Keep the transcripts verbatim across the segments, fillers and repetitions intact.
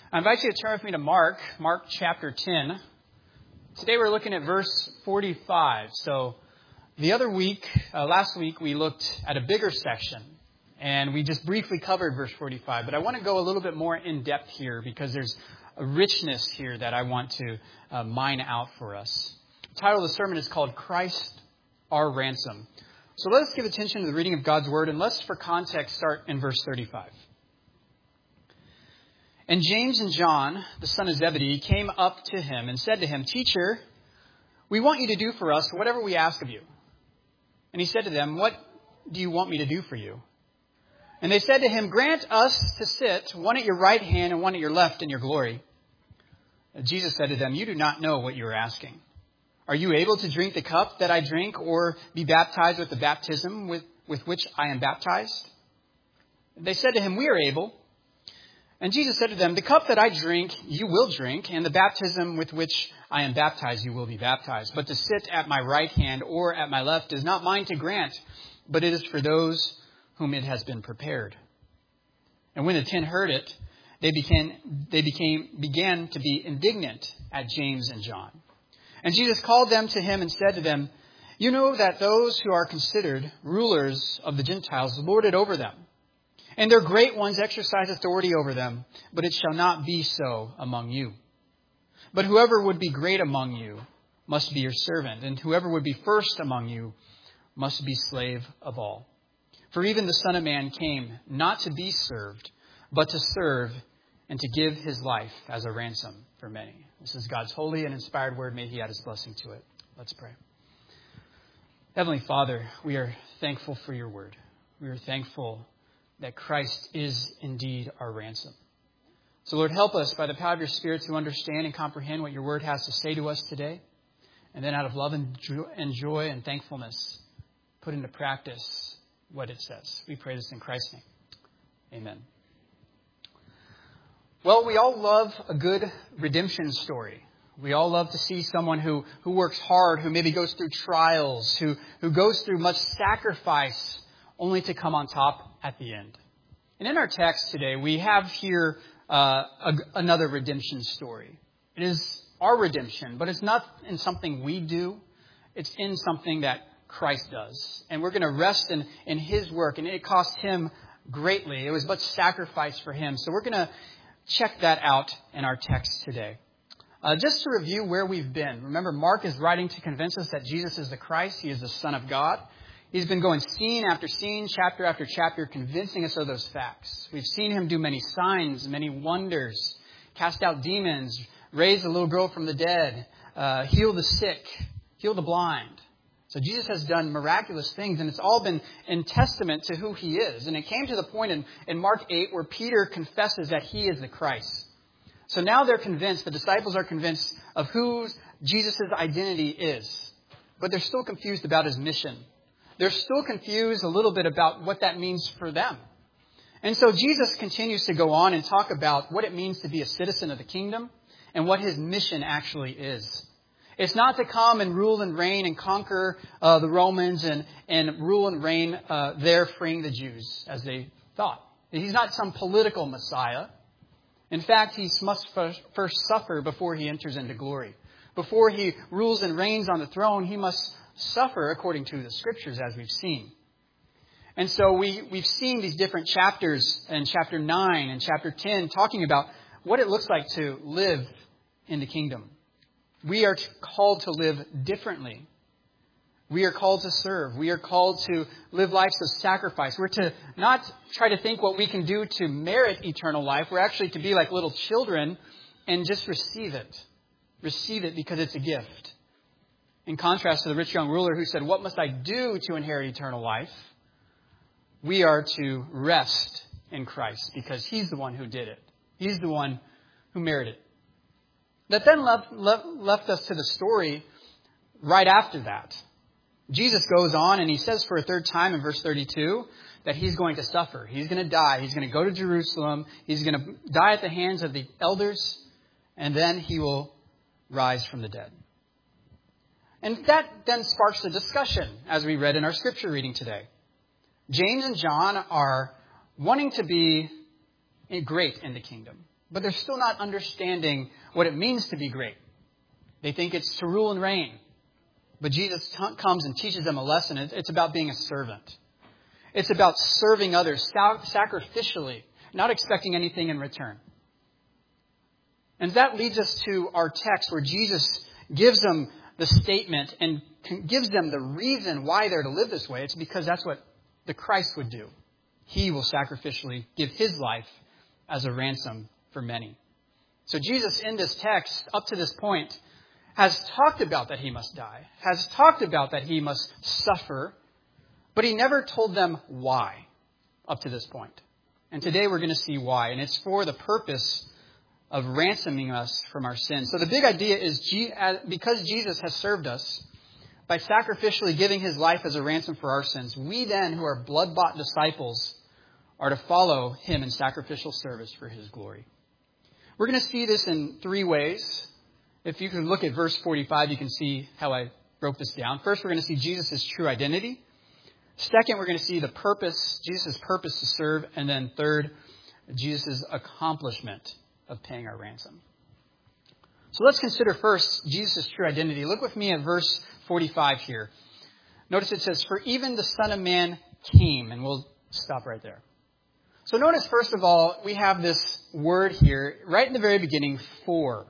I invite you to turn with me to Mark, Mark chapter ten. Today we're looking at verse forty-five. So the other week, uh, last week, we looked at a bigger section, and we just briefly covered verse forty-five. But I want to go a little bit more in depth here because there's a richness here that I want to uh, mine out for us. The title of the sermon is called Christ, Our Ransom. So let us give attention to the reading of God's Word, and let's, for context, start in verse thirty-five. And James and John, the son of Zebedee, came up to him and said to him, "Teacher, we want you to do for us whatever we ask of you." And he said to them, "What do you want me to do for you?" And they said to him, "Grant us to sit, one at your right hand and one at your left in your glory." And Jesus said to them, "You do not know what you are asking. Are you able to drink the cup that I drink, or be baptized with the baptism with, with which I am baptized?" They said to him, "We are able." And Jesus said to them, "The cup that I drink, you will drink, and the baptism with which I am baptized, you will be baptized. But to sit at my right hand or at my left is not mine to grant, but it is for those whom it has been prepared." And when the ten heard it, they became, they became, began to be indignant at James and John. And Jesus called them to him and said to them, "You know that those who are considered rulers of the Gentiles lord it over them, and their great ones exercise authority over them, but it shall not be so among you. But whoever would be great among you must be your servant, and whoever would be first among you must be slave of all. For even the Son of Man came not to be served, but to serve and to give his life as a ransom for many." This is God's holy and inspired word. May he add his blessing to it. Let's pray. Heavenly Father, we are thankful for your word. We are thankful that Christ is indeed our ransom. So Lord, help us by the power of your Spirit to understand and comprehend what your word has to say to us today. And then out of love and joy and thankfulness, put into practice what it says. We pray this in Christ's name. Amen. Well, we all love a good redemption story. We all love to see someone who, who works hard, who maybe goes through trials, who, who goes through much sacrifice, only to come on top at the end. And in our text today, we have here uh, a, another redemption story. It is our redemption, but it's not in something we do. It's in something that Christ does. And we're going to rest in, in his work, and it cost him greatly. It was much sacrifice for him. So we're going to check that out in our text today. Uh, just to review where we've been. Remember, Mark is writing to convince us that Jesus is the Christ. He is the Son of God. He's been going scene after scene, chapter after chapter, convincing us of those facts. We've seen him do many signs, many wonders, cast out demons, raise a little girl from the dead, uh, heal the sick, heal the blind. So Jesus has done miraculous things, and it's all been in testament to who he is. And it came to the point in, in Mark eight where Peter confesses that he is the Christ. So now they're convinced, the disciples are convinced of who Jesus' identity is. But they're still confused about his mission. They're still confused a little bit about what that means for them. And so Jesus continues to go on and talk about what it means to be a citizen of the kingdom and what his mission actually is. It's not to come and rule and reign and conquer uh, the Romans and, and rule and reign uh, there freeing the Jews as they thought. He's not some political Messiah. In fact, he must first suffer before he enters into glory. Before he rules and reigns on the throne, he must suffer according to the scriptures, as we've seen. And so we, we've seen these different chapters in chapter nine and chapter ten talking about what it looks like to live in the kingdom. We are called to live differently. We are called to serve. We are called to live lives of sacrifice. We're to not try to think what we can do to merit eternal life. We're actually to be like little children and just receive it. Receive it because it's a gift. In contrast to the rich young ruler who said, "What must I do to inherit eternal life?" We are to rest in Christ because he's the one who did it. He's the one who merited it. That then left, left, left us to the story right after that. Jesus goes on and he says for a third time in verse thirty-two that he's going to suffer. He's going to die. He's going to go to Jerusalem. He's going to die at the hands of the elders, and then he will rise from the dead. And that then sparks a discussion, as we read in our scripture reading today. James and John are wanting to be great in the kingdom. but they're still not understanding what it means to be great. They think it's to rule and reign. But Jesus t- comes and teaches them a lesson. It's about being a servant. It's about serving others sacrificially, not expecting anything in return. And that leads us to our text where Jesus gives them the statement and gives them the reason why they're to live this way. It's because that's what the Christ would do. He will sacrificially give his life as a ransom for many. So Jesus in this text, up to this point, has talked about that he must die, has talked about that he must suffer, but he never told them why up to this point. And today we're going to see why. And it's for the purpose of ransoming us from our sins. So the big idea is because Jesus has served us by sacrificially giving his life as a ransom for our sins, we then, who are blood-bought disciples, are to follow him in sacrificial service for his glory. We're going to see this in three ways. If you can look at verse forty-five, you can see how I broke this down. First, we're going to see Jesus' true identity. Second, we're going to see the purpose, Jesus' purpose to serve. And then third, Jesus' accomplishment of paying our ransom. So let's consider first Jesus' true identity. Look with me at verse forty-five here. Notice it says, "For even the Son of Man came," and we'll stop right there. So notice, first of all, we have this word here right in the very beginning, "for."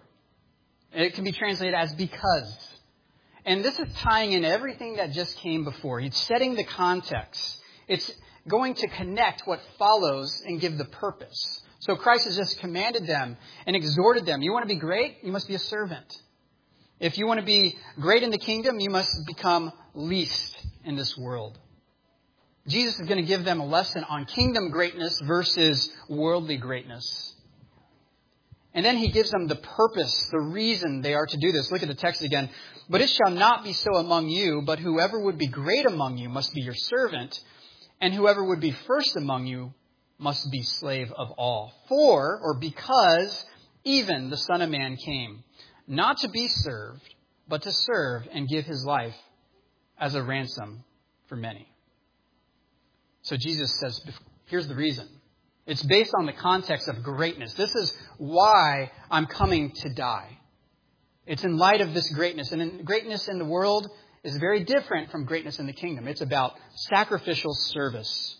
It can be translated as "because." And this is tying in everything that just came before. It's setting the context. It's going to connect what follows and give the purpose. So Christ has just commanded them and exhorted them. You want to be great? You must be a servant. If you want to be great in the kingdom, you must become least in this world. Jesus is going to give them a lesson on kingdom greatness versus worldly greatness. And then he gives them the purpose, the reason they are to do this. Look at the text again. "But it shall not be so among you, but whoever would be great among you must be your servant, and whoever would be first among you must be slave of all. For," or because, "even the Son of Man came, not to be served, but to serve and give his life as a ransom for many." So Jesus says, here's the reason. It's based on the context of greatness. This is why I'm coming to die. It's in light of this greatness. And greatness in the world is very different from greatness in the kingdom. It's about sacrificial service.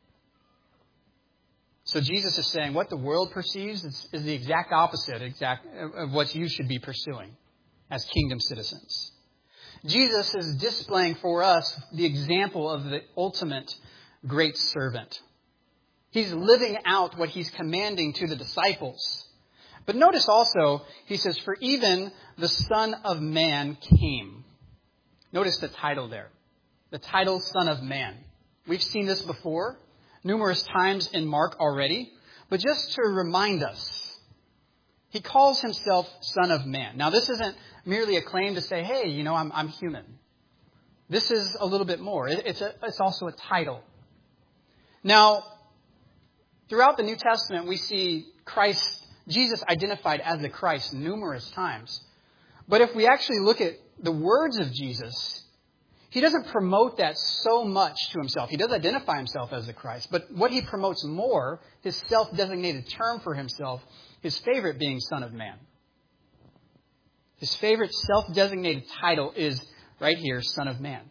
So Jesus is saying what the world perceives is, is the exact opposite exact of what you should be pursuing as kingdom citizens. Jesus is displaying for us the example of the ultimate great servant. He's living out what he's commanding to the disciples. But notice also, he says, "For even the Son of Man came." Notice the title there. The title, Son of Man. We've seen this before numerous times in Mark already. But just to remind us, he calls himself Son of Man. Now, this isn't merely a claim to say, hey, you know, I'm, I'm human. This is a little bit more. It, it's, a, it's also a title. Now, throughout the New Testament, we see Christ, Jesus identified as the Christ numerous times. But if we actually look at the words of Jesus, he doesn't promote that so much to himself. He does identify himself as the Christ. But what he promotes more, his self-designated term for himself, his favorite being Son of Man. His favorite self-designated title is right here, Son of Man.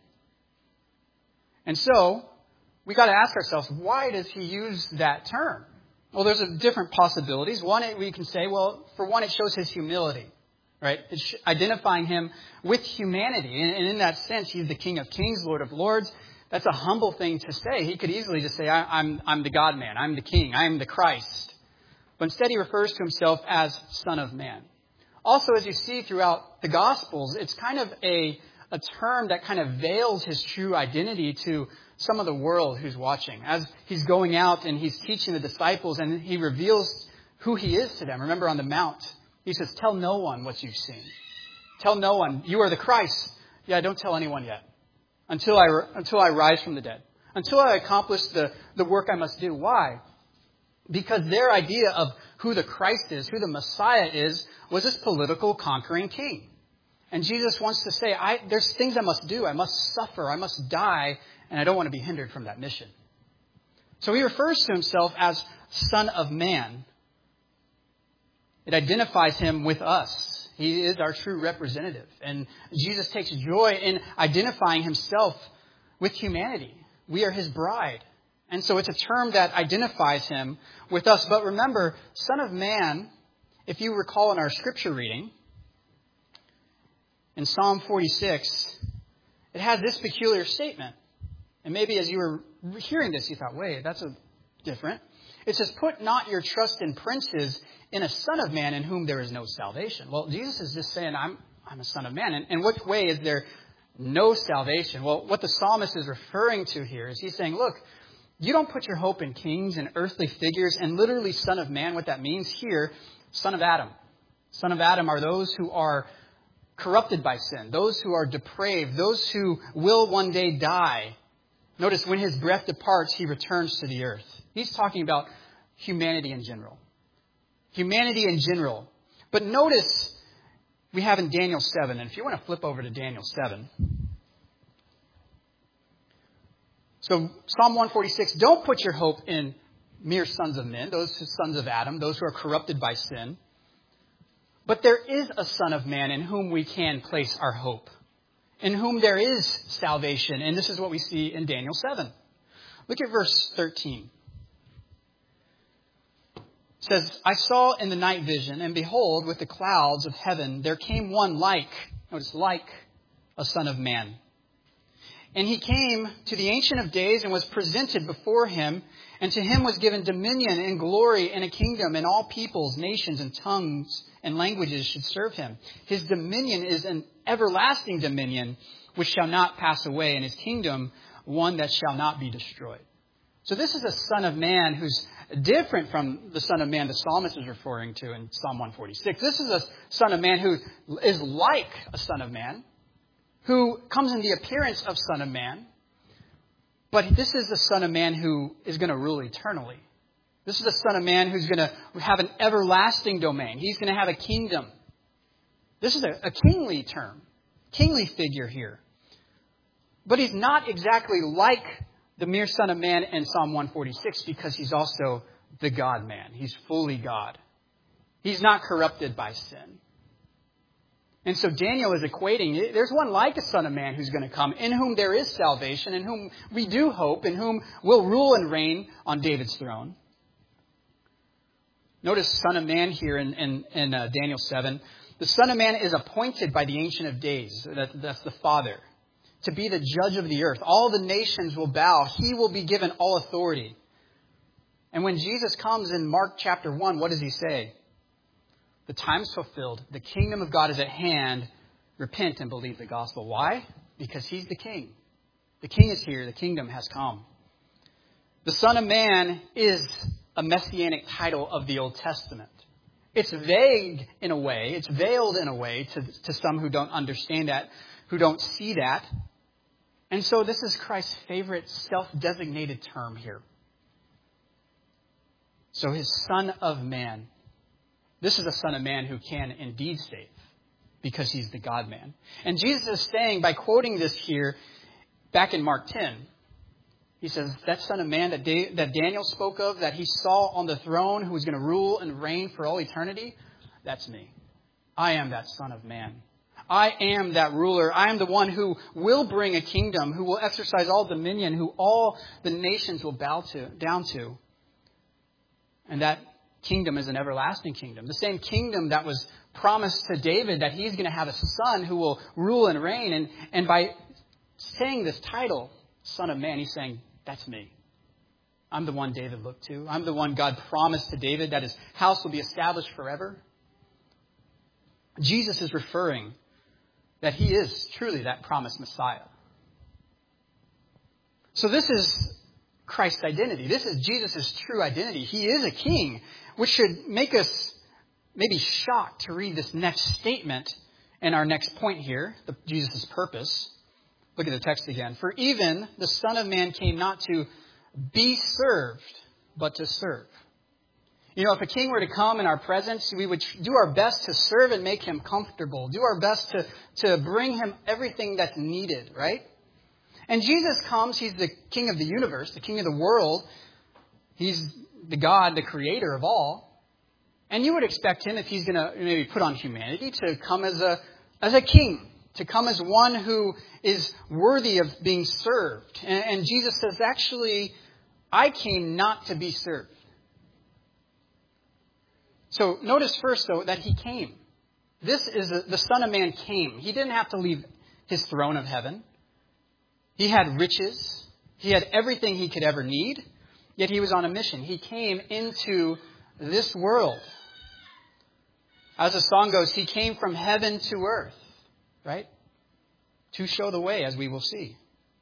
And so, we got to ask ourselves, why does he use that term? Well, there's a different possibilities. One, we can say, well, for one, it shows his humility, right? It's identifying him with humanity. And in that sense, he's the King of Kings, Lord of Lords. That's a humble thing to say. He could easily just say, I'm, I'm the God-man. I'm the King. I'm the Christ. But instead, he refers to himself as Son of Man. Also, as you see throughout the Gospels, it's kind of a, a term that kind of veils his true identity to some of the world who's watching. As he's going out and he's teaching the disciples and he reveals who he is to them. Remember on the Mount, he says, tell no one what you've seen. Tell no one. You are the Christ. Yeah, don't tell anyone yet. Until I, until I rise from the dead. Until I accomplish the, the work I must do. Why? Because their idea of who the Christ is, who the Messiah is, was this political conquering king. And Jesus wants to say, I, there's things I must do. I must suffer. I must die. And I don't want to be hindered from that mission. So he refers to himself as Son of Man. It identifies him with us. He is our true representative. And Jesus takes joy in identifying himself with humanity. We are his bride. And so it's a term that identifies him with us. But remember, Son of Man, if you recall in our scripture reading, in Psalm forty-six, it has this peculiar statement. And maybe as you were hearing this, you thought, wait, that's a different. It says, put not your trust in princes, in a son of man in whom there is no salvation. Well, Jesus is just saying, I'm I'm a son of man. And in what way is there no salvation? Well, what the psalmist is referring to here is he's saying, look, you don't put your hope in kings and earthly figures, and literally son of man, what that means here, son of Adam. Son of Adam are those who are corrupted by sin, those who are depraved, those who will one day die. Notice when his breath departs, he returns to the earth. He's talking about humanity in general. Humanity in general. But notice we have in Daniel seven, and if you want to flip over to Daniel seven. So Psalm one forty-six, don't put your hope in mere sons of men, those sons of Adam, those who are corrupted by sin. But there is a son of man in whom we can place our hope, in whom there is salvation. And this is what we see in Daniel seven. Look at verse thirteen. It says, I saw in the night vision, and behold, with the clouds of heaven, there came one like, notice, like a son of man. And he came to the Ancient of Days and was presented before him, and to him was given dominion and glory and a kingdom, and all peoples, nations, and tongues and languages should serve him. His dominion is an everlasting dominion which shall not pass away, and his kingdom one that shall not be destroyed. So this is a son of man who's different from the son of man the psalmist is referring to in Psalm one forty-six. This is a son of man who is like a son of man, who comes in the appearance of son of man. But this is the son of man who is going to rule eternally. This is the son of man who's going to have an everlasting domain. He's going to have a kingdom. This is a, a kingly term, kingly figure here. But he's not exactly like the mere son of man in Psalm one forty-six because he's also the God-man. He's fully God. He's not corrupted by sin. And so Daniel is equating, there's one like a son of man who's going to come, in whom there is salvation, in whom we do hope, in whom will rule and reign on David's throne. Notice son of man here in, in, in uh, Daniel seven. The son of man is appointed by the Ancient of Days. That, that's the Father. To be the judge of the earth. All the nations will bow. He will be given all authority. And when Jesus comes in Mark chapter one, what does he say? The time's fulfilled. The kingdom of God is at hand. Repent and believe the gospel. Why? Because he's the king. The king is here. The kingdom has come. The Son of Man is a messianic title of the Old Testament. It's vague in a way. It's veiled in a way to, to some who don't understand that, who don't see that. And so this is Christ's favorite self-designated term here. So his Son of Man. This is a son of man who can indeed save because he's the God-man. And Jesus is saying, by quoting this here, back in Mark ten, he says, that son of man that, da- that Daniel spoke of, that he saw on the throne, who was going to rule and reign for all eternity, that's me. I am that son of man. I am that ruler. I am the one who will bring a kingdom, who will exercise all dominion, who all the nations will bow to, down to. And that kingdom is an everlasting kingdom. The same kingdom that was promised to David, that he's going to have a son who will rule and reign. And, and by saying this title, Son of Man, he's saying, that's me. I'm the one David looked to. I'm the one God promised to David that his house will be established forever. Jesus is referring that he is truly that promised Messiah. So this is Christ's identity. This is Jesus' true identity. He is a king, which should make us maybe shocked to read this next statement in our next point here, the, Jesus' purpose. Look at the text again. For even the Son of Man came not to be served, but to serve. You know, if a king were to come in our presence, we would do our best to serve and make him comfortable. Do our best to, to bring him everything that's needed, right? And Jesus comes, he's the king of the universe, the king of the world. He's the God, the creator of all. And you would expect him, if he's going to maybe put on humanity, to come as a as a king, to come as one who is worthy of being served. And, and Jesus says, actually, I came not to be served. So notice first, though, that he came. This is a, the Son of Man came. He didn't have to leave his throne of heaven. He had riches. He had everything he could ever need. Yet he was on a mission. He came into this world. As the song goes, he came from heaven to earth, right? To show the way, as we will see.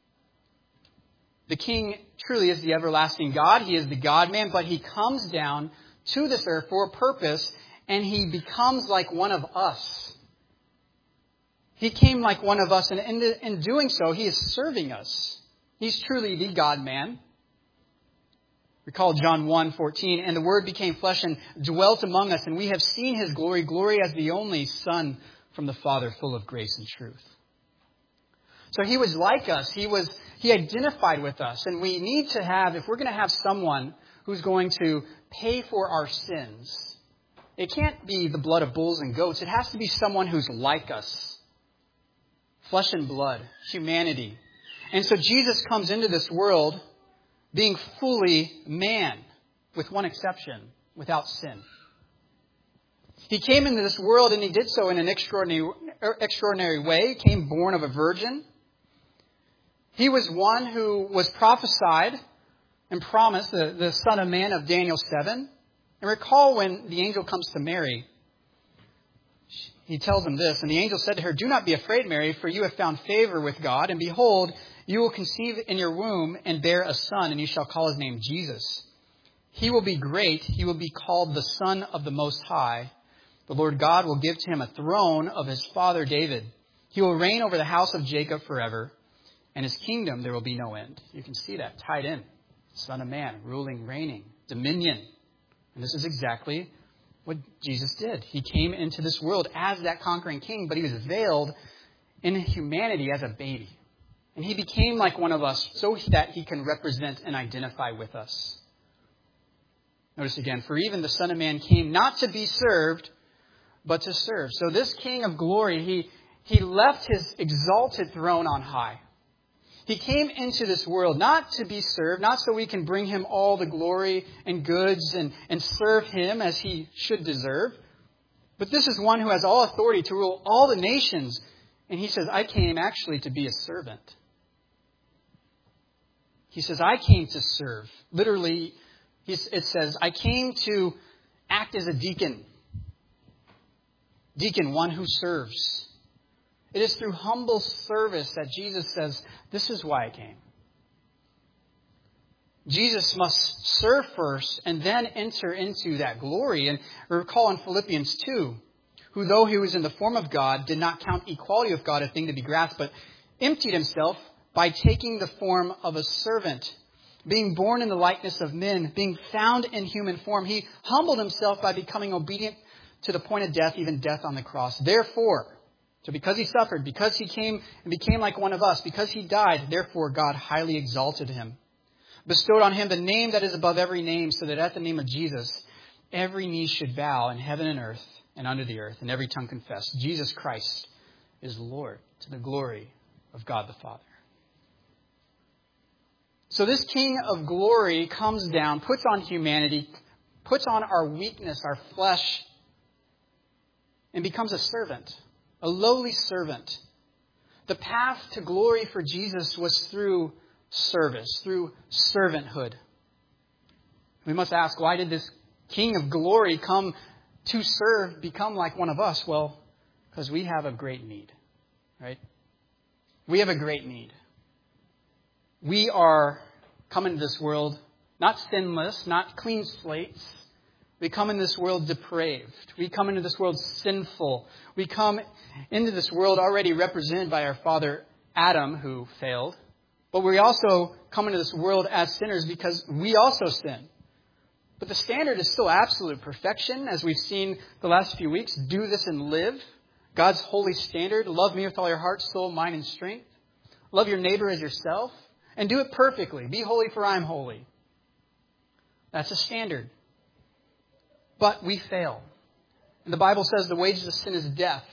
The King truly is the everlasting God. He is the God-man, but he comes down to this earth for a purpose, and he becomes like one of us. He came like one of us, and in, in doing so, he is serving us. He's truly the God-man. Recall John one fourteen, and the Word became flesh and dwelt among us, and we have seen his glory, glory as the only Son from the Father, full of grace and truth. So he was like us. He was, he identified with us, and we need to have, if we're going to have someone who's going to pay for our sins, it can't be the blood of bulls and goats. It has to be someone who's like us. Flesh and blood, humanity. And so Jesus comes into this world being fully man, with one exception, without sin. He came into this world, and he did so in an extraordinary, extraordinary way. He came born of a virgin. He was one who was prophesied and promised, the, the Son of Man of Daniel seven. And recall when the angel comes to Mary, he tells him this, and the angel said to her, "Do not be afraid, Mary, for you have found favor with God, and behold, you will conceive in your womb and bear a son, and you shall call his name Jesus. He will be great. He will be called the Son of the Most High. The Lord God will give to him a throne of his father David. He will reign over the house of Jacob forever, and his kingdom there will be no end." You can see that tied in. Son of Man, ruling, reigning, dominion. And this is exactly what Jesus did. He came into this world as that conquering king, but he was veiled in humanity as a baby. And he became like one of us so that he can represent and identify with us. Notice again, for even the Son of Man came not to be served, but to serve. So this King of glory, he, he left his exalted throne on high. He came into this world not to be served, not so we can bring him all the glory and goods and, and serve him as he should deserve. But this is one who has all authority to rule all the nations. And he says, I came actually to be a servant. He says, I came to serve. Literally, it says, I came to act as a deacon. Deacon, one who serves. It is through humble service that Jesus says, this is why I came. Jesus must serve first and then enter into that glory. And recall in Philippians two, who though he was in the form of God, did not count equality with God a thing to be grasped, but emptied himself by taking the form of a servant. Being born in the likeness of men, being found in human form, he humbled himself by becoming obedient to the point of death, even death on the cross. Therefore, so because he suffered, because he came and became like one of us, because he died, therefore God highly exalted him, bestowed on him the name that is above every name, so that at the name of Jesus, every knee should bow in heaven and earth and under the earth, and every tongue confess Jesus Christ is Lord, to the glory of God the Father. So this King of glory comes down, puts on humanity, puts on our weakness, our flesh, and becomes a servant, a lowly servant. The path to glory for Jesus was through service, through servanthood. We must ask, why did this King of glory come to serve, become like one of us? Well, because we have a great need, right? We have a great need. We are coming to this world not sinless, not clean slates. We come in this world depraved. We come into this world sinful. We come into this world already represented by our father Adam, who failed. But we also come into this world as sinners because we also sin. But the standard is still absolute perfection, as we've seen the last few weeks. Do this and live. God's holy standard. Love me with all your heart, soul, mind, and strength. Love your neighbor as yourself. And do it perfectly. Be holy, for I am holy. That's a standard. but we fail. And the Bible says the wages of sin is death.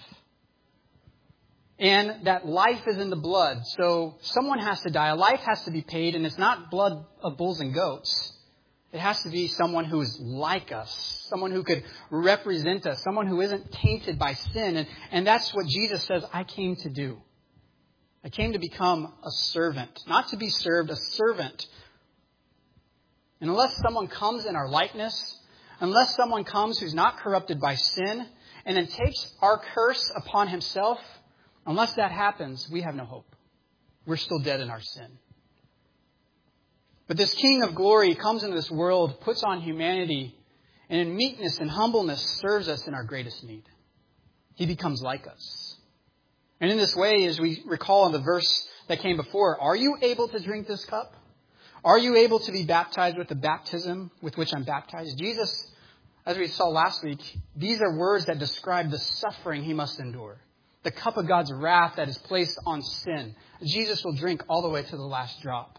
And that life is in the blood. So someone has to die. A life has to be paid. And it's not blood of bulls and goats. It has to be someone who is like us. Someone who could represent us. Someone who isn't tainted by sin. And, and that's what Jesus says, I came to do. I came to become a servant. Not to be served, a servant. And unless someone comes in our likeness, unless someone comes who's not corrupted by sin, and then takes our curse upon himself, unless that happens, we have no hope. We're still dead in our sin. But this King of glory comes into this world, puts on humanity, and in meekness and humbleness serves us in our greatest need. He becomes like us. And in this way, as we recall in the verse that came before, are you able to drink this cup? Are you able to be baptized with the baptism with which I'm baptized? Jesus, as we saw last week, these are words that describe the suffering he must endure. The cup of God's wrath that is placed on sin. Jesus will drink all the way to the last drop.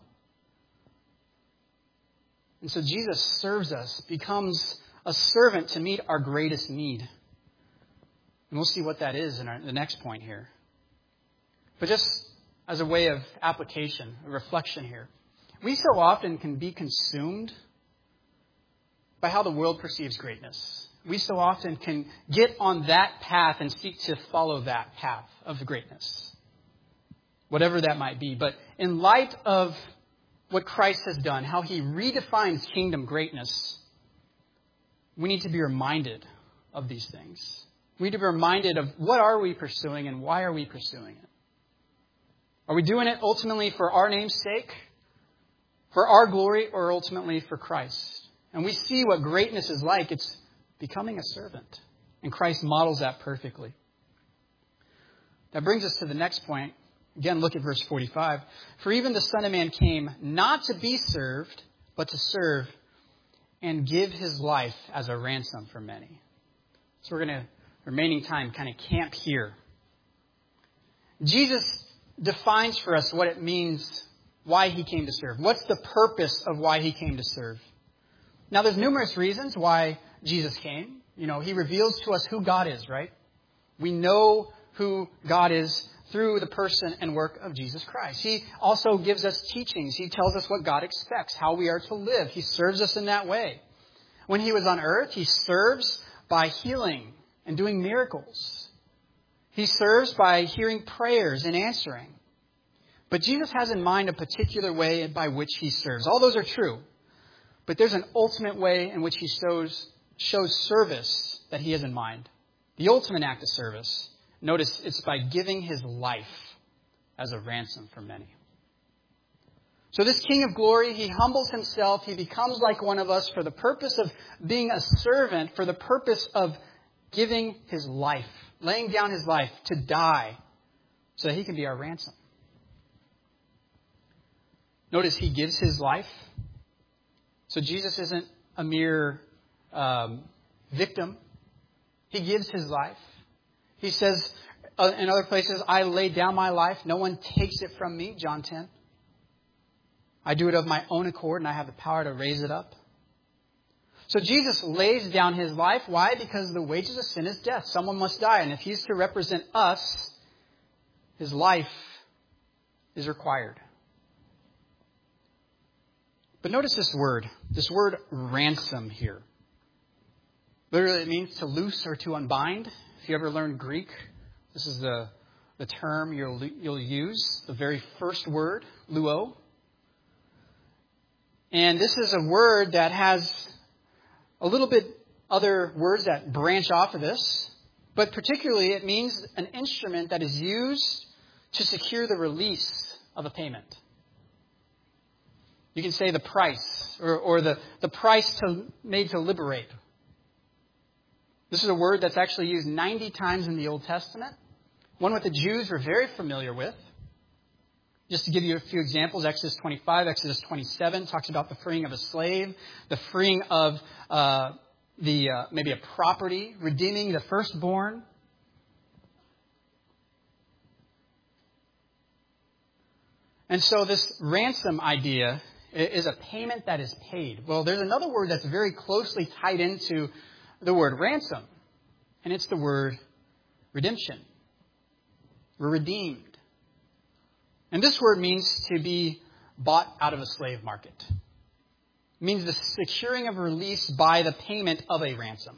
And so Jesus serves us, becomes a servant to meet our greatest need. And we'll see what that is in our, the next point here. But just as a way of application, a reflection here, we so often can be consumed by how the world perceives greatness. We so often can get on that path and seek to follow that path of greatness, whatever that might be. But in light of what Christ has done, how he redefines kingdom greatness, we need to be reminded of these things. We need to be reminded of what are we pursuing and why are we pursuing it? Are we doing it ultimately for our name's sake, for our glory, or ultimately for Christ? And we see what greatness is like. It's becoming a servant. And Christ models that perfectly. That brings us to the next point. Again, look at verse forty-five. For even the Son of Man came not to be served, but to serve and give his life as a ransom for many. So we're going to, remaining time, kind of camp here. Jesus defines for us what it means, why he came to serve. What's the purpose of why he came to serve? Now, there's numerous reasons why Jesus came. You know, he reveals to us who God is, right? We know who God is through the person and work of Jesus Christ. He also gives us teachings. He tells us what God expects, how we are to live. He serves us in that way. When he was on earth, he serves by healing and doing miracles. He serves by hearing prayers and answering. But Jesus has in mind a particular way by which he serves. All those are true. But there's an ultimate way in which he shows, shows service that he has in mind. The ultimate act of service. Notice it's by giving his life as a ransom for many. So this King of glory, he humbles himself. He becomes like one of us for the purpose of being a servant, for the purpose of giving his life, laying down his life to die so that he can be our ransom. Notice he gives his life. So Jesus isn't a mere um, victim. He gives his life. He says uh, in other places, I lay down my life. No one takes it from me, John ten. I do it of my own accord and I have the power to raise it up. So Jesus lays down his life. Why? Because the wages of sin is death. Someone must die. And if he's to represent us, his life is required. But notice this word, this word ransom here. Literally it means to loose or to unbind. If you ever learned Greek, this is the, the term you'll, you'll use, the very first word, luo. And this is a word that has a little bit other words that branch off of this. But particularly it means an instrument that is used to secure the release of a payment. You can say the price or, or the, the price to, made to liberate. This is a word that's actually used ninety times in the Old Testament. One what the Jews were very familiar with. Just to give you a few examples, Exodus twenty-five, Exodus twenty-seven talks about the freeing of a slave, the freeing of uh, the uh, maybe a property, redeeming the firstborn. And so this ransom idea is a payment that is paid. Well, there's another word that's very closely tied into the word ransom, and it's the word redemption. We're redeemed. And this word means to be bought out of a slave market. It means the securing of release by the payment of a ransom.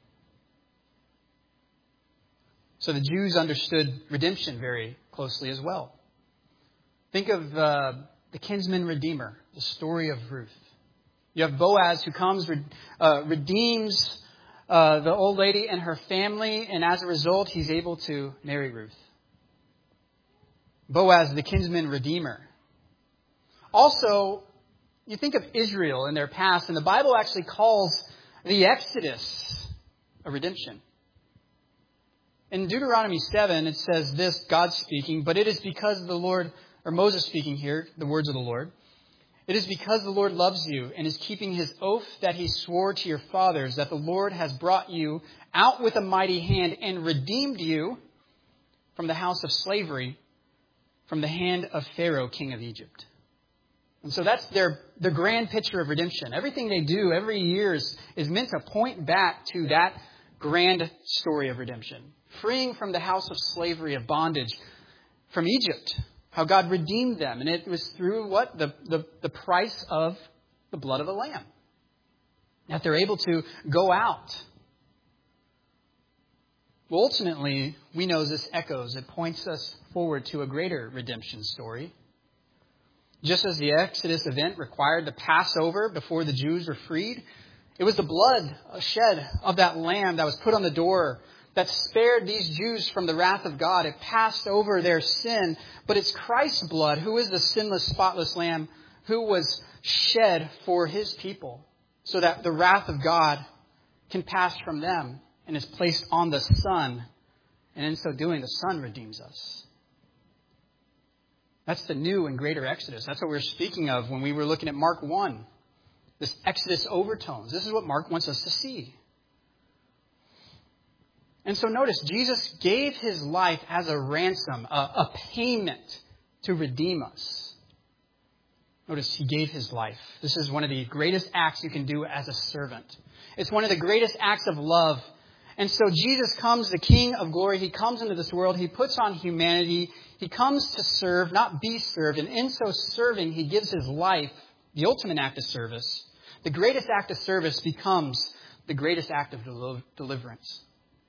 So the Jews understood redemption very closely as well. Think of uh, the kinsman redeemer, the story of Ruth. You have Boaz who comes, uh, redeems uh, the old lady and her family, and as a result, he's able to marry Ruth. Boaz, the kinsman redeemer. Also, you think of Israel in their past, and the Bible actually calls the Exodus a redemption. In Deuteronomy seven, it says this, God speaking, but it is because the Lord, or Moses speaking here, the words of the Lord, it is because the Lord loves you and is keeping his oath that he swore to your fathers, that the Lord has brought you out with a mighty hand and redeemed you from the house of slavery, from the hand of Pharaoh, king of Egypt. And so that's their, their grand picture of redemption. Everything they do every year is, is meant to point back to that grand story of redemption. Freeing from the house of slavery, of bondage, from Egypt. How God redeemed them. And it was through what? The, the, the price of the blood of a lamb. That they're able to go out. Well, ultimately, we know this echoes. It points us forward to a greater redemption story. Just as the Exodus event required the Passover before the Jews were freed, it was the blood shed of that lamb that was put on the door that spared these Jews from the wrath of God. It passed over their sin. But it's Christ's blood, who is the sinless, spotless lamb, who was shed for his people, so that the wrath of God can pass from them and is placed on the Son. And in so doing, the Son redeems us. That's the new and greater Exodus. That's what we were speaking of when we were looking at Mark one. This Exodus overtones. This is what Mark wants us to see. And so notice, Jesus gave his life as a ransom, a, a payment to redeem us. Notice, he gave his life. This is one of the greatest acts you can do as a servant. It's one of the greatest acts of love. And so Jesus comes, the King of glory. He comes into this world. He puts on humanity. He comes to serve, not be served. And in so serving, he gives his life, the ultimate act of service. The greatest act of service becomes the greatest act of del- deliverance.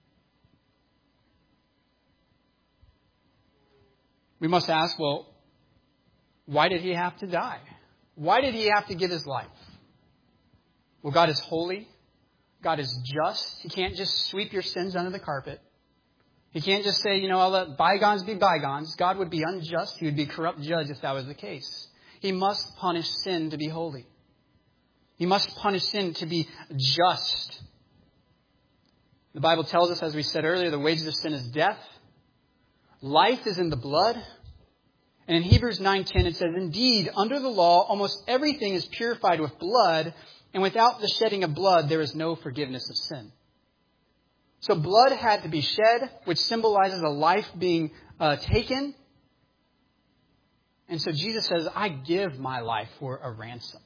We must ask, well, why did he have to die? Why did he have to give his life? Well, God is holy. God is just. He can't just sweep your sins under the carpet. He can't just say, you know, I'll let bygones be bygones. God would be unjust. He would be a corrupt judge if that was the case. He must punish sin to be holy. He must punish sin to be just. The Bible tells us, as we said earlier, the wages of sin is death. Life is in the blood. And in Hebrews nine ten it says, indeed, under the law, almost everything is purified with blood, and without the shedding of blood, there is no forgiveness of sin. So blood had to be shed, which symbolizes a life being uh, taken. And so Jesus says, I give my life for a ransom.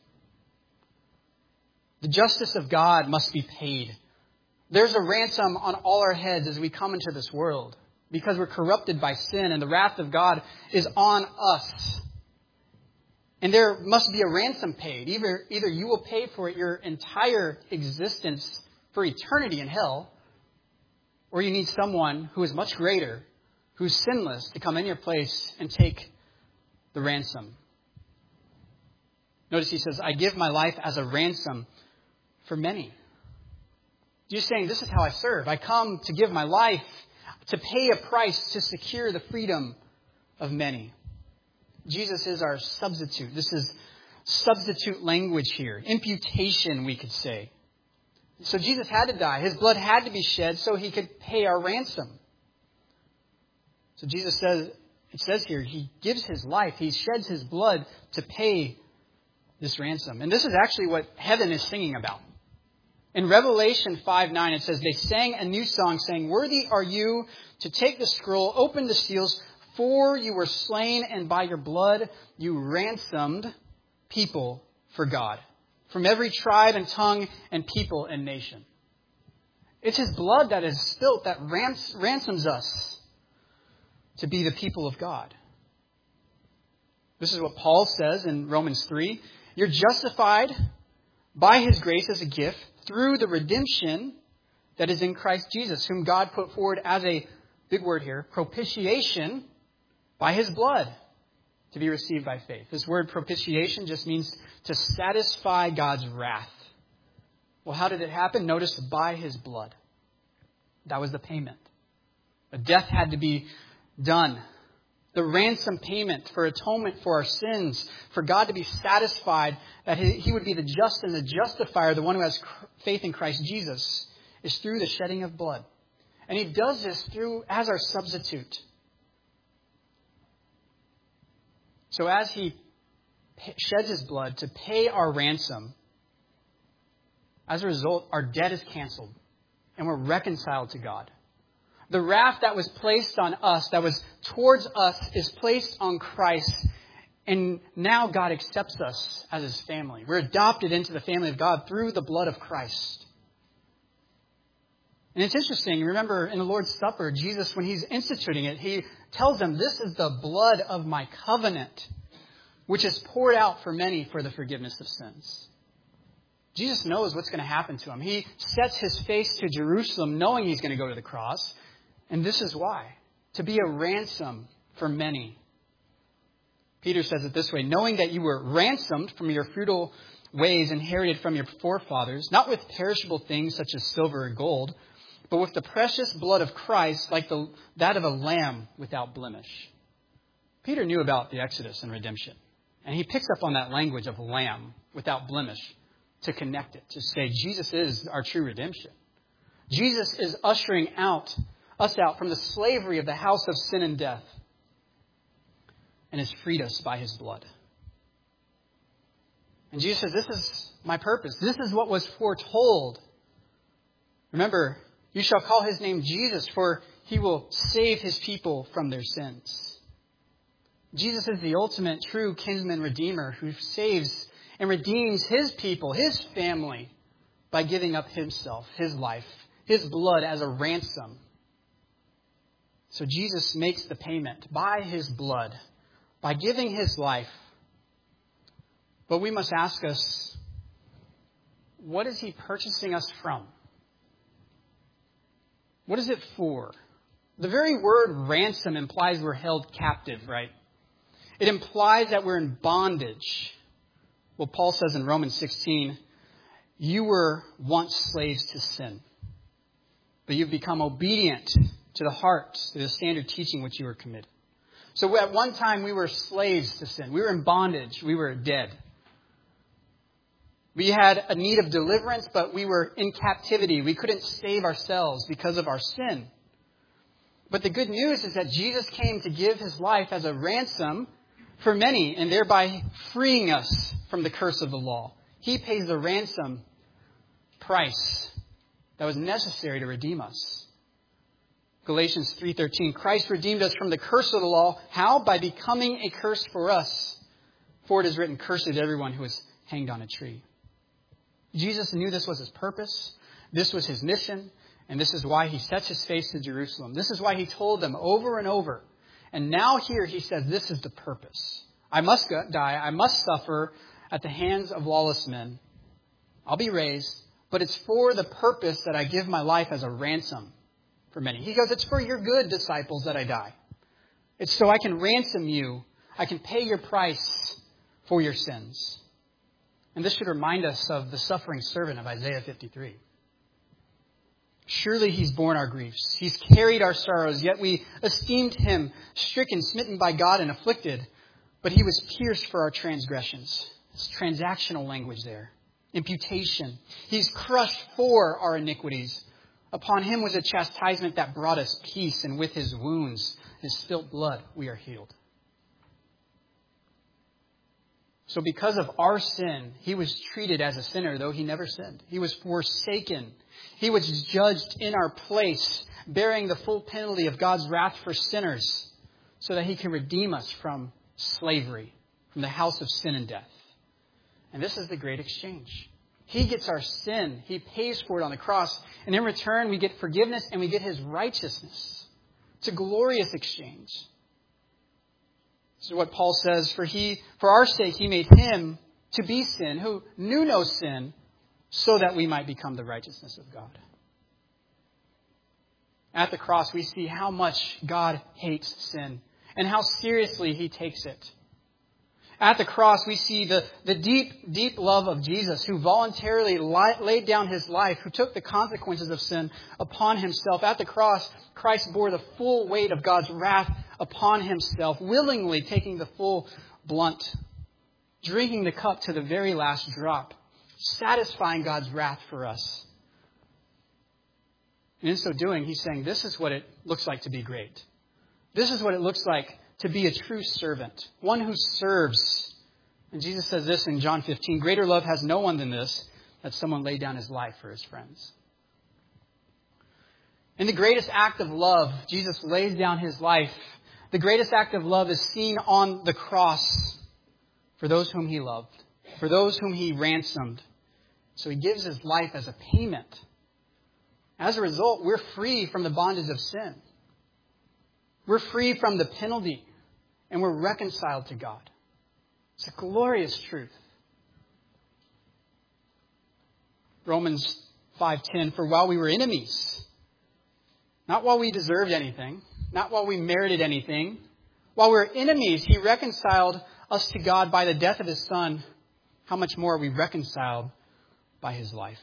The justice of God must be paid. There's a ransom on all our heads as we come into this world, because we're corrupted by sin and the wrath of God is on us. And there must be a ransom paid. Either, either you will pay for your entire existence for eternity in hell, or you need someone who is much greater, who's sinless, to come in your place and take the ransom. Notice he says, I give my life as a ransom for many. You're saying, this is how I serve. I come to give my life to pay a price to secure the freedom of many. Jesus is our substitute. This is substitute language here. Imputation, we could say. So Jesus had to die. His blood had to be shed so he could pay our ransom. So Jesus says, it says here, he gives his life. He sheds his blood to pay this ransom. And this is actually what heaven is singing about. In Revelation five nine, it says, they sang a new song saying, worthy are you to take the scroll, open the seals, for you were slain, and by your blood you ransomed people for God, from every tribe and tongue and people and nation. It's his blood that is spilt that rans- ransoms us to be the people of God. This is what Paul says in Romans three. You're justified by his grace as a gift through the redemption that is in Christ Jesus, whom God put forward as a, big word here, propitiation by his blood to be received by faith. This word propitiation just means to satisfy God's wrath. Well, how did it happen? Notice, by his blood. That was the payment. A death had to be done. The ransom payment for atonement for our sins, for God to be satisfied that he would be the just and the justifier, the one who has faith in Christ Jesus, is through the shedding of blood. And he does this through as our substitute. So as he sheds his blood to pay our ransom, as a result, our debt is canceled and we're reconciled to God. The wrath that was placed on us, that was towards us, is placed on Christ. And now God accepts us as his family. We're adopted into the family of God through the blood of Christ. And it's interesting. Remember in the Lord's Supper, Jesus, when he's instituting it, he tells them, this is the blood of my covenant, which is poured out for many for the forgiveness of sins. Jesus knows what's going to happen to him. He sets his face to Jerusalem knowing he's going to go to the cross. And this is why. To be a ransom for many. Peter says it this way, knowing that you were ransomed from your futile ways inherited from your forefathers, not with perishable things such as silver or gold, but with the precious blood of Christ, like the, that of a lamb without blemish. Peter knew about the Exodus and redemption. And he picks up on that language of lamb without blemish to connect it, to say Jesus is our true redemption. Jesus is ushering out us out from the slavery of the house of sin and death and has freed us by his blood. And Jesus says, this is my purpose. This is what was foretold. Remember, you shall call his name Jesus, for he will save his people from their sins. Jesus is the ultimate true kinsman redeemer who saves and redeems his people, his family, by giving up himself, his life, his blood as a ransom. So Jesus makes the payment by his blood, by giving his life. But we must ask us, what is he purchasing us from? What is it for? The very word ransom implies we're held captive, right? It implies that we're in bondage. Well, Paul says in Romans sixteen, you were once slaves to sin, but you've become obedient to the heart, to the standard teaching which you were committed. So at one time we were slaves to sin. We were in bondage. We were dead. We had a need of deliverance, but we were in captivity. We couldn't save ourselves because of our sin. But the good news is that Jesus came to give his life as a ransom for many, and thereby freeing us from the curse of the law. He pays the ransom price that was necessary to redeem us. Galatians three thirteen, Christ redeemed us from the curse of the law. How? By becoming a curse for us. For it is written, cursed is everyone who is hanged on a tree. Jesus knew this was his purpose. This was his mission. And this is why he sets his face to Jerusalem. This is why he told them over and over. And now here he says, this is the purpose. I must die. I must suffer at the hands of lawless men. I'll be raised. But it's for the purpose that I give my life as a ransom for many. He goes, it's for your good, disciples, that I die. It's so I can ransom you. I can pay your price for your sins. And this should remind us of the suffering servant of Isaiah fifty-three. Surely he's borne our griefs. He's carried our sorrows, yet we esteemed him stricken, smitten by God, and afflicted. But he was pierced for our transgressions. It's transactional language there. Imputation. He's crushed for our iniquities. Upon him was a chastisement that brought us peace, and with his wounds, his spilt blood, we are healed. So because of our sin, he was treated as a sinner, though he never sinned. He was forsaken. He was judged in our place, bearing the full penalty of God's wrath for sinners, so that he can redeem us from slavery, from the house of sin and death. And this is the great exchange. He gets our sin. He pays for it on the cross. And in return, we get forgiveness and we get His righteousness. It's a glorious exchange. This is what Paul says, for he, for our sake, He made Him to be sin, who knew no sin, so that we might become the righteousness of God. At the cross, we see how much God hates sin and how seriously He takes it. At the cross, we see the, the deep, deep love of Jesus, who voluntarily li- laid down His life, who took the consequences of sin upon Himself. At the cross, Christ bore the full weight of God's wrath upon Himself, willingly taking the full blunt, drinking the cup to the very last drop, satisfying God's wrath for us. And in so doing, He's saying, this is what it looks like to be great. This is what it looks like to be a true servant, one who serves. And Jesus says this in John fifteen, greater love has no one than this, that someone lay down his life for his friends. In the greatest act of love, Jesus lays down His life. The greatest act of love is seen on the cross for those whom He loved, for those whom He ransomed. So He gives His life as a payment. As a result, we're free from the bondage of sin. We're free from the penalty, and we're reconciled to God. It's a glorious truth. Romans five ten, for while we were enemies, not while we deserved anything, not while we merited anything, while we were enemies, He reconciled us to God by the death of His Son. How much more are we reconciled by His life?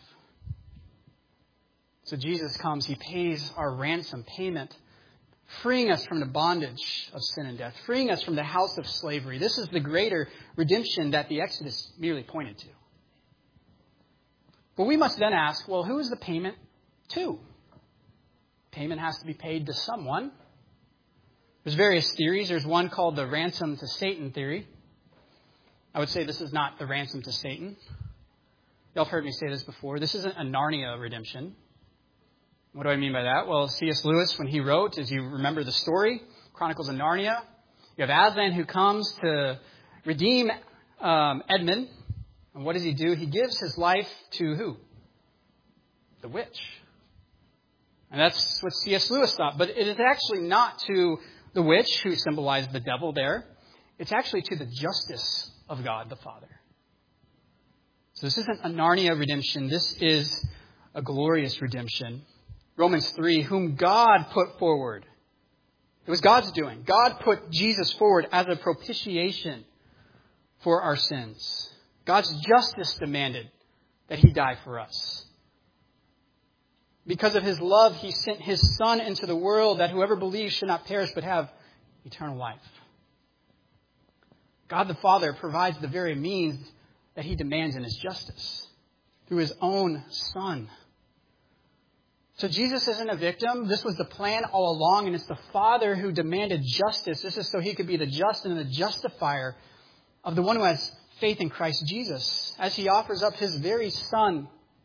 So Jesus comes, He pays our ransom payment, freeing us from the bondage of sin and death, freeing us from the house of slavery. This is the greater redemption that the Exodus merely pointed to. But we must then ask, well, who is the payment to? Payment has to be paid to someone. There's various theories. There's one called the ransom to Satan theory. I would say this is not the ransom to Satan. Y'all have heard me say this before. This isn't a Narnia redemption. What do I mean by that? Well, C S Lewis, when he wrote, as you remember the story, Chronicles of Narnia, you have Aslan who comes to redeem um, Edmund. And what does he do? He gives his life to who? The witch. And that's what C S Lewis thought. But it is actually not to the witch, who symbolized the devil there. It's actually to the justice of God the Father. So this isn't a Narnia redemption. This is a glorious redemption. Romans three, whom God put forward. It was God's doing. God put Jesus forward as a propitiation for our sins. God's justice demanded that He die for us. Because of His love, He sent His Son into the world that whoever believes should not perish but have eternal life. God the Father provides the very means that He demands in His justice through His own Son. So Jesus isn't a victim. This was the plan all along, and it's the Father who demanded justice. This is so He could be the just and the justifier of the one who has faith in Christ Jesus, as He offers up His very Son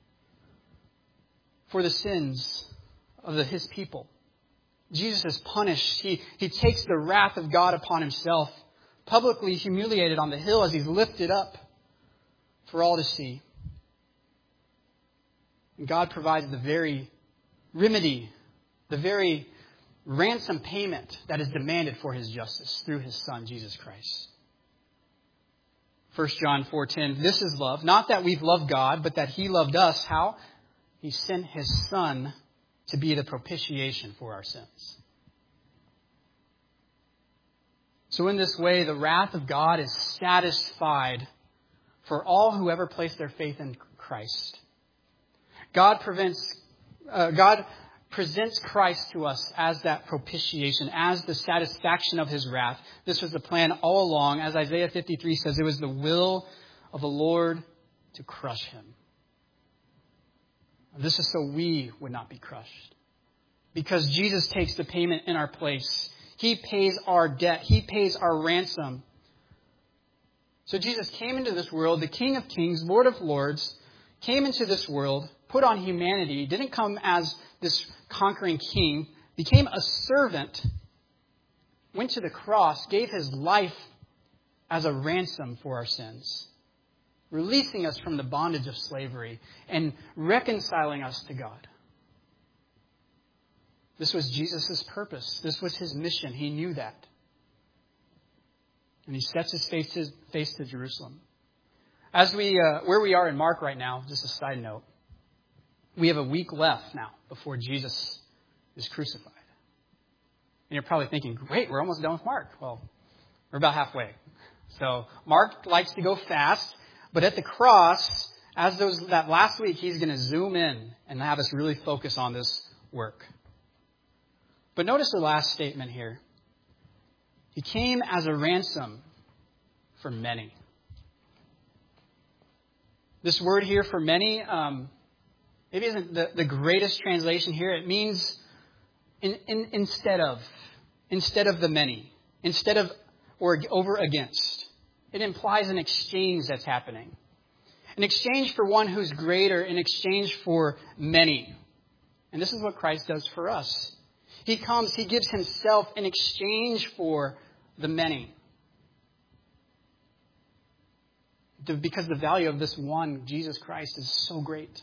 for the sins of the, His people. Jesus is punished. He, he takes the wrath of God upon Himself, publicly humiliated on the hill as He's lifted up for all to see. And God provides the very remedy, the very ransom payment that is demanded for His justice through His Son, Jesus Christ. First John four ten, this is love, not that we've loved God, but that He loved us. How? He sent His Son to be the propitiation for our sins. So in this way, the wrath of God is satisfied for all who ever place their faith in Christ. God prevents, uh, God presents Christ to us as that propitiation, as the satisfaction of His wrath. This was the plan all along. As Isaiah fifty-three says, it was the will of the Lord to crush Him. This is so we would not be crushed. Because Jesus takes the payment in our place. He pays our debt. He pays our ransom. So Jesus came into this world, the King of Kings, Lord of Lords, came into this world, put on humanity, didn't come as this conquering king, became a servant, went to the cross, gave His life as a ransom for our sins, releasing us from the bondage of slavery and reconciling us to God. This was Jesus' purpose. This was his mission. He knew that. And he sets his face to, face to Jerusalem. As we, uh, where we are in Mark right now, just a side note, we have a week left now before Jesus is crucified. And you're probably thinking, great, we're almost done with Mark. Well, we're about halfway. So Mark likes to go fast, but at the cross, as those that last week, he's going to zoom in and have us really focus on this work. But notice the last statement here. He came as a ransom for many. This word here for many, um, maybe isn't the, the greatest translation here. It means in, in, instead of, instead of the many, instead of or over against. It implies an exchange that's happening. An exchange for one who's greater, in exchange for many. And this is what Christ does for us. He comes, he gives himself in exchange for the many. Because the value of this one, Jesus Christ, is so great.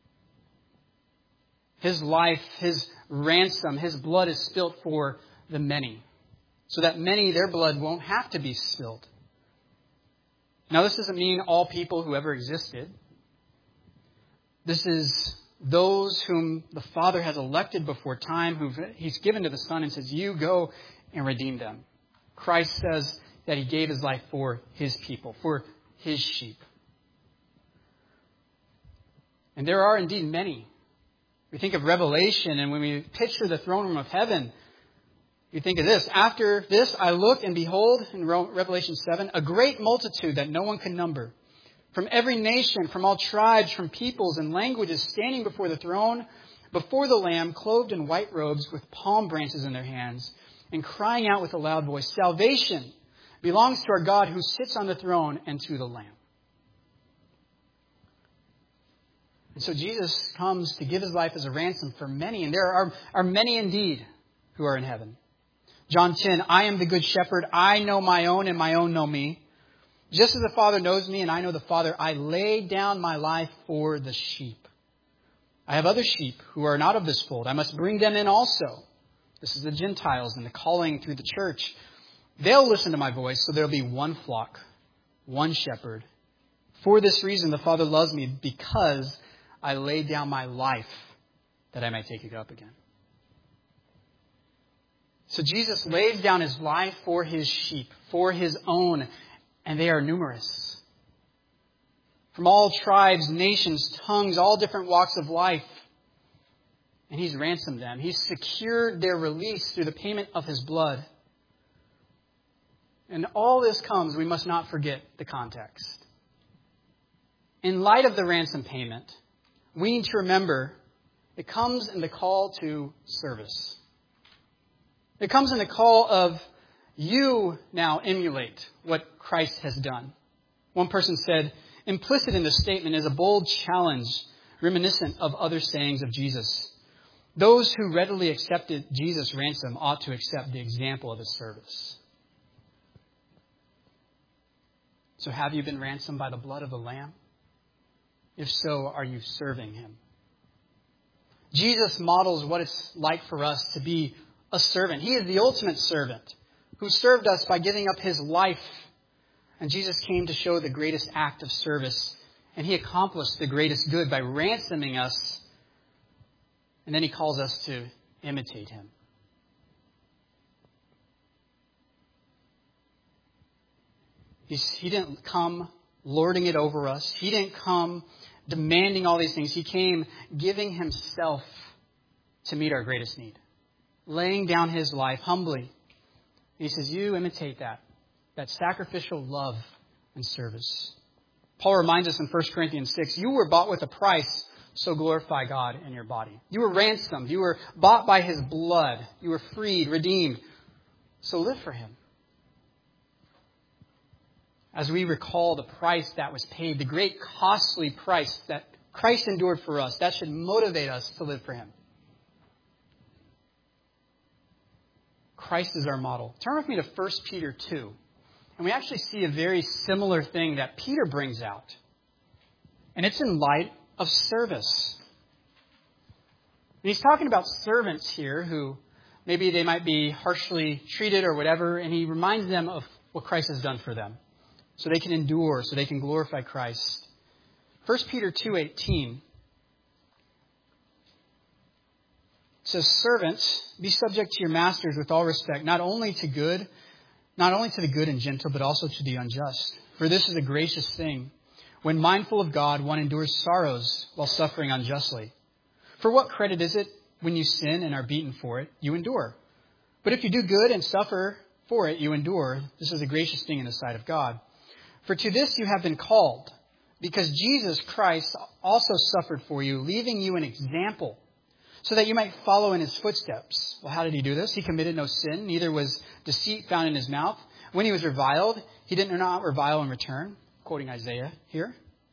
His life, his ransom, his blood is spilt for the many. So that many, their blood won't have to be spilled. Now, this doesn't mean all people who ever existed. This is those whom the Father has elected before time, who he's given to the Son and says, you go and redeem them. Christ says that he gave his life for his people, for his sheep. And there are indeed many. We think of Revelation, and when we picture the throne room of heaven, you think of this. After this, I looked, and behold, in Revelation seven, a great multitude that no one can number, from every nation, from all tribes, from peoples and languages, standing before the throne, before the Lamb, clothed in white robes, with palm branches in their hands, and crying out with a loud voice, salvation belongs to our God who sits on the throne and to the Lamb. And so Jesus comes to give his life as a ransom for many, and there are, are many indeed who are in heaven. John ten, I am the good shepherd. I know my own, and my own know me. Just as the Father knows me, and I know the Father, I lay down my life for the sheep. I have other sheep who are not of this fold. I must bring them in also. This is the Gentiles and the calling through the church. They'll listen to my voice, so there'll be one flock, one shepherd. For this reason, the Father loves me, because I laid down my life that I might take it up again. So Jesus lays down his life for his sheep, for his own, and they are numerous. From all tribes, nations, tongues, all different walks of life. And he's ransomed them. He's secured their release through the payment of his blood. And all this comes, we must not forget the context. In light of the ransom payment, we need to remember it comes in the call to service. It comes in the call of you now emulate what Christ has done. One person said, implicit in this statement is a bold challenge reminiscent of other sayings of Jesus. Those who readily accepted Jesus' ransom ought to accept the example of his service. So have you been ransomed by the blood of the Lamb? If so, are you serving him? Jesus models what it's like for us to be a servant. He is the ultimate servant who served us by giving up his life. And Jesus came to show the greatest act of service. And he accomplished the greatest good by ransoming us. And then he calls us to imitate him. He's, he didn't come lording it over us. He didn't come demanding all these things. He came giving himself to meet our greatest need. Laying down his life humbly. And he says, you imitate that. That sacrificial love and service. Paul reminds us in First Corinthians six, you were bought with a price, so glorify God in your body. You were ransomed. You were bought by his blood. You were freed, redeemed. So live for him. As we recall the price that was paid, the great costly price that Christ endured for us, that should motivate us to live for him. Christ is our model. Turn with me to First Peter two. And we actually see a very similar thing that Peter brings out And it's in light of service. And he's talking about servants here who maybe they might be harshly treated or whatever, and he reminds them of what Christ has done for them, so they can endure, so they can glorify Christ. First Peter two eighteen says, "Servants, be subject to your masters with all respect, not only to good, not only to the good and gentle, but also to the unjust. For this is a gracious thing. When mindful of God, one endures sorrows while suffering unjustly. For what credit is it when you sin and are beaten for it? You endure. But if you do good and suffer for it, you endure. This is a gracious thing in the sight of God. For to this you have been called, because Jesus Christ also suffered for you, leaving you an example, so that you might follow in his footsteps." Well, how did he do this? He committed no sin, neither was deceit found in his mouth. When he was reviled, he did not revile in return, quoting Isaiah here.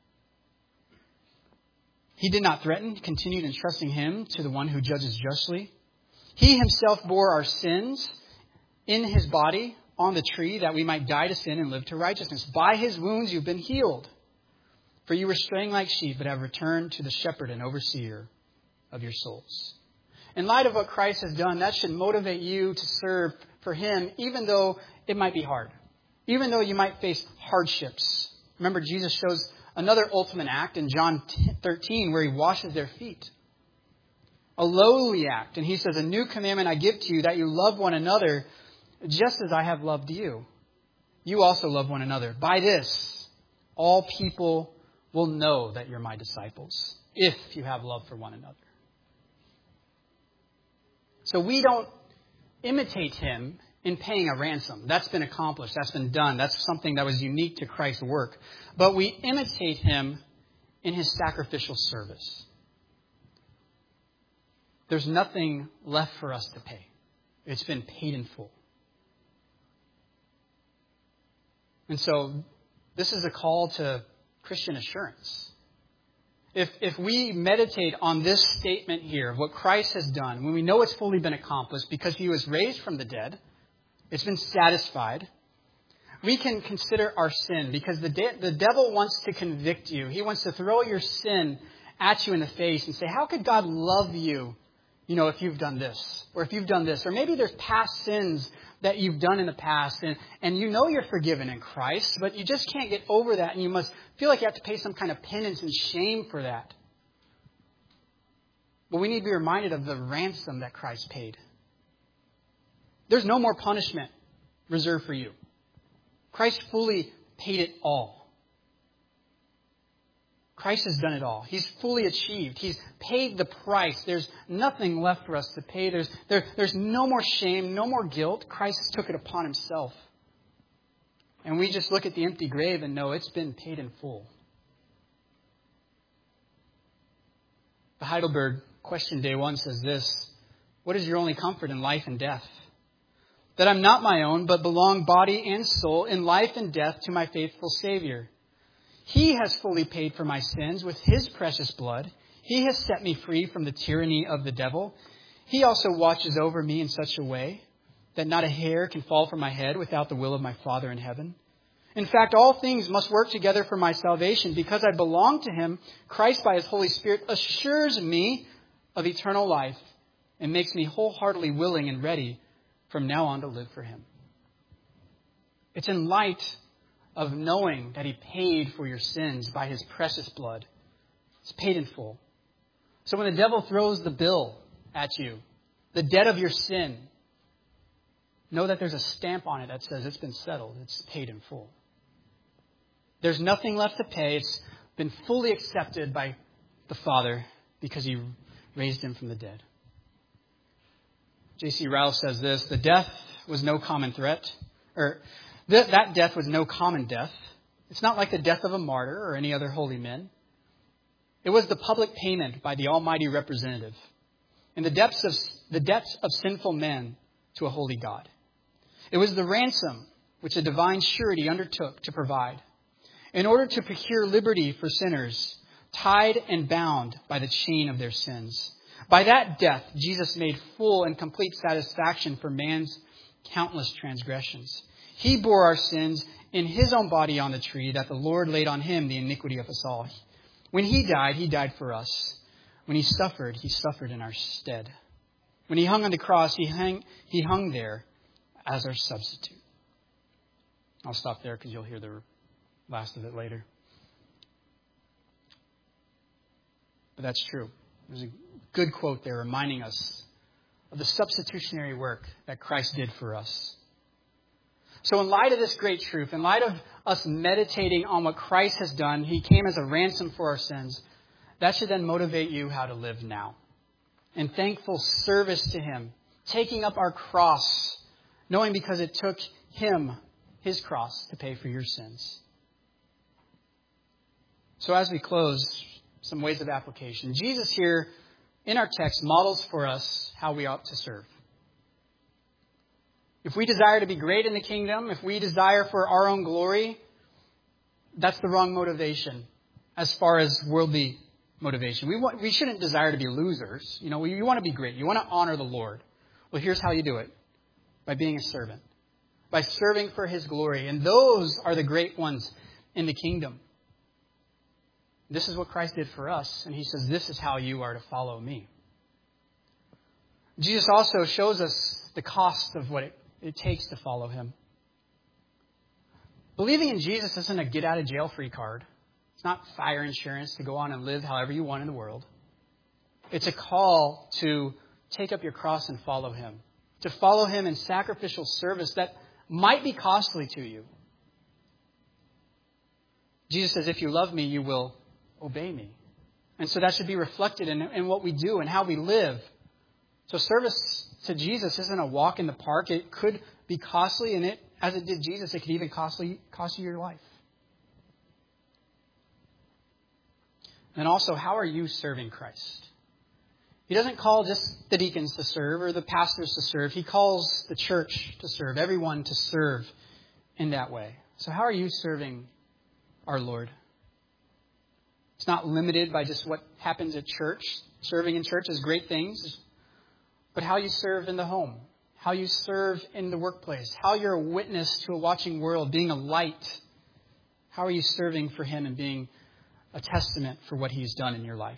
He did not threaten, continued entrusting him to the one who judges justly. He himself bore our sins in his body on the tree, that we might die to sin and live to righteousness. By his wounds you've been healed. For you were straying like sheep, but have returned to the shepherd and overseer of your souls. In light of what Christ has done, that should motivate you to serve for him, even though it might be hard. Even though you might face hardships. Remember, Jesus shows another ultimate act in John thirteen where he washes their feet. A lowly act. And he says, "A new commandment I give to you, that you love one another just as I have loved you. You also love one another. By this, all people will know that you're my disciples, if you have love for one another." So we don't imitate him in paying a ransom. That's been accomplished. That's been done. That's something that was unique to Christ's work. But we imitate him in his sacrificial service. There's nothing left for us to pay. It's been paid in full. And so this is a call to Christian assurance. If if we meditate on this statement here of what Christ has done, when we know it's fully been accomplished because he was raised from the dead, it's been satisfied, we can consider our sin, because the de- the devil wants to convict you. He wants to throw your sin at you in the face and say, how could God love you, you know, if you've done this, or if you've done this, or maybe there's past sins that you've done in the past, and, and you know you're forgiven in Christ, but you just can't get over that, and you must feel like you have to pay some kind of penance and shame for that. But we need to be reminded of the ransom that Christ paid. There's no more punishment reserved for you. Christ fully paid it all. Christ has done it all. He's fully achieved. He's paid the price. There's nothing left for us to pay. There's, there, there's no more shame, no more guilt. Christ took it upon himself. And we just look at the empty grave and know it's been paid in full. The Heidelberg Question Day one says this: what is your only comfort in life and death? That I'm not my own, but belong body and soul in life and death to my faithful Savior. He has fully paid for my sins with his precious blood. He has set me free from the tyranny of the devil. He also watches over me in such a way that not a hair can fall from my head without the will of my Father in heaven. In fact, all things must work together for my salvation. Because I belong to him, Christ by his Holy Spirit assures me of eternal life and makes me wholeheartedly willing and ready from now on to live for him. It's in light of knowing that he paid for your sins by his precious blood. It's paid in full. So when the devil throws the bill at you, the debt of your sin, know that there's a stamp on it that says it's been settled. It's paid in full. There's nothing left to pay. It's been fully accepted by the Father because he raised him from the dead. J C Ryle says this: the death was no common threat, or th- that death was no common death. It's not like the death of a martyr or any other holy men. It was the public payment by the Almighty representative in the depths of the debts of sinful men to a holy God. It was the ransom which a divine surety undertook to provide in order to procure liberty for sinners tied and bound by the chain of their sins. By that death, Jesus made full and complete satisfaction for man's countless transgressions. He bore our sins in his own body on the tree, that the Lord laid on him the iniquity of us all. When he died, he died for us. When he suffered, he suffered in our stead. When he hung on the cross, he hung, he hung there as our substitute. I'll stop there because you'll hear the last of it later. But that's true. There's a good quote there reminding us of the substitutionary work that Christ did for us. So in light of this great truth, in light of us meditating on what Christ has done, he came as a ransom for our sins, that should then motivate you how to live now. In thankful service to him, taking up our cross, knowing because it took him, his cross, to pay for your sins. So as we close, some ways of application. Jesus here in our text models for us how we ought to serve. If we desire to be great in the kingdom, if we desire for our own glory, that's the wrong motivation as far as worldly motivation. We want, we shouldn't desire to be losers. You know, we, you want to be great. You want to honor the Lord. Well, here's how you do it. By being a servant. By serving for his glory. And those are the great ones in the kingdom. This is what Christ did for us. And he says, this is how you are to follow me. Jesus also shows us the cost of what it, it takes to follow him. Believing in Jesus isn't a get out of jail free card. It's not fire insurance to go on and live however you want in the world. It's a call to take up your cross and follow him. To follow him in sacrificial service that might be costly to you. Jesus says, if you love me, you will obey me. And so that should be reflected in, in what we do and how we live. So service to Jesus isn't a walk in the park. It could be costly, and it, as it did Jesus, it could even costly, cost you your life. And also, how are you serving Christ? He doesn't call just the deacons to serve or the pastors to serve. He calls the church to serve, everyone to serve in that way. So how are you serving our Lord? It's not limited by just what happens at church. Serving in church is great things. But how you serve in the home, how you serve in the workplace, how you're a witness to a watching world, being a light. How are you serving for him and being a testament for what he's done in your life?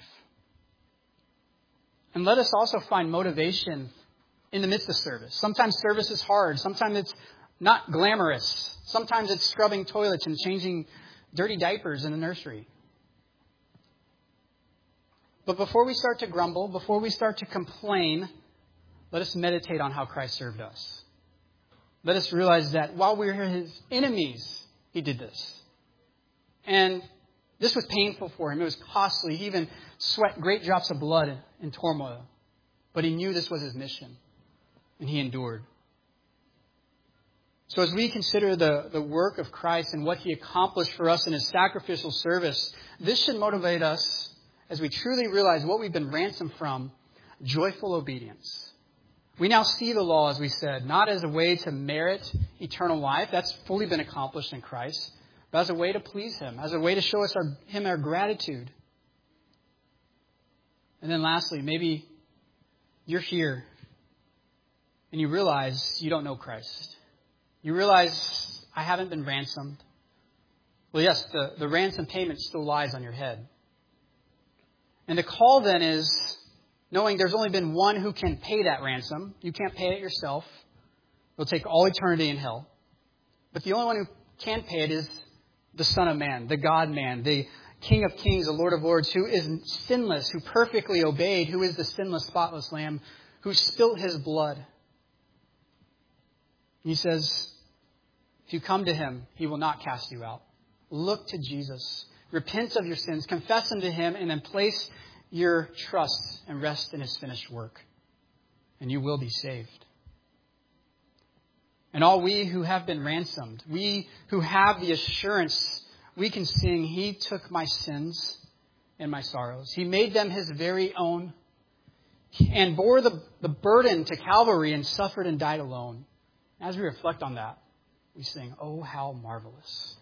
And let us also find motivation in the midst of service. Sometimes service is hard. Sometimes it's not glamorous. Sometimes it's scrubbing toilets and changing dirty diapers in the nursery. But before we start to grumble, before we start to complain, let us meditate on how Christ served us. Let us realize that while we were his enemies, he did this. And this was painful for him. It was costly. He even sweat great drops of blood in turmoil. But he knew this was his mission. And he endured. So as we consider the, the work of Christ and what he accomplished for us in his sacrificial service, this should motivate us as we truly realize what we've been ransomed from, joyful obedience. We now see the law, as we said, not as a way to merit eternal life. That's fully been accomplished in Christ. But as a way to please him, as a way to show us our, him our gratitude. And then lastly, maybe you're here and you realize you don't know Christ. You realize, I haven't been ransomed. Well, yes, the, the ransom payment still lies on your head. And the call then is, knowing there's only been one who can pay that ransom. You can't pay it yourself. It'll take all eternity in hell. But the only one who can pay it is the Son of Man, the God-man, the King of Kings, the Lord of Lords, who is sinless, who perfectly obeyed, who is the sinless, spotless Lamb, who spilt his blood. He says, if you come to him, he will not cast you out. Look to Jesus. Repent of your sins. Confess them to him, and then place your trust and rest in his finished work. And you will be saved. And all we who have been ransomed, we who have the assurance, we can sing, he took my sins and my sorrows. He made them his very own and bore the, the burden to Calvary and suffered and died alone. As we reflect on that, we sing, oh, how marvelous.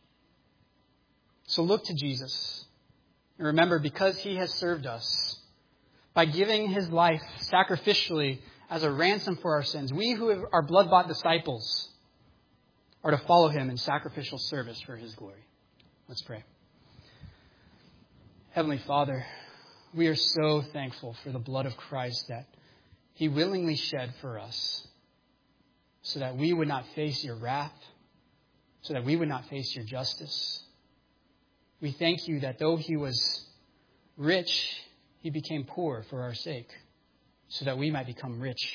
So look to Jesus. And remember, because he has served us, by giving his life sacrificially as a ransom for our sins, we who are blood-bought disciples are to follow him in sacrificial service for his glory. Let's pray. Heavenly Father, we are so thankful for the blood of Christ that He willingly shed for us so that we would not face your wrath, so that we would not face your justice. We thank you that though He was rich, He became poor for our sake, so that we might become rich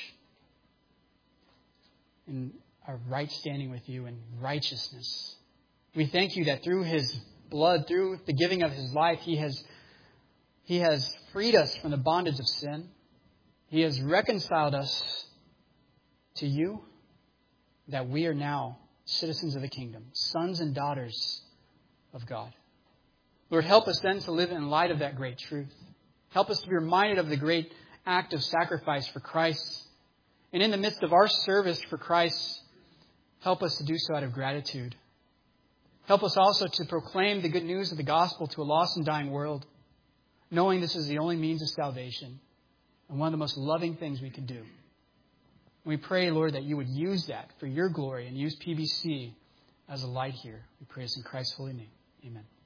in our right standing with you and righteousness. We thank you that through His blood, through the giving of His life, He has, He has freed us from the bondage of sin. He has reconciled us to you, that we are now citizens of the kingdom, sons and daughters of God. Lord, help us then to live in light of that great truth. Help us to be reminded of the great act of sacrifice for Christ. And in the midst of our service for Christ, help us to do so out of gratitude. Help us also to proclaim the good news of the gospel to a lost and dying world, knowing this is the only means of salvation and one of the most loving things we can do. We pray, Lord, that you would use that for your glory and use P B C as a light here. We pray this in Christ's holy name. Amen.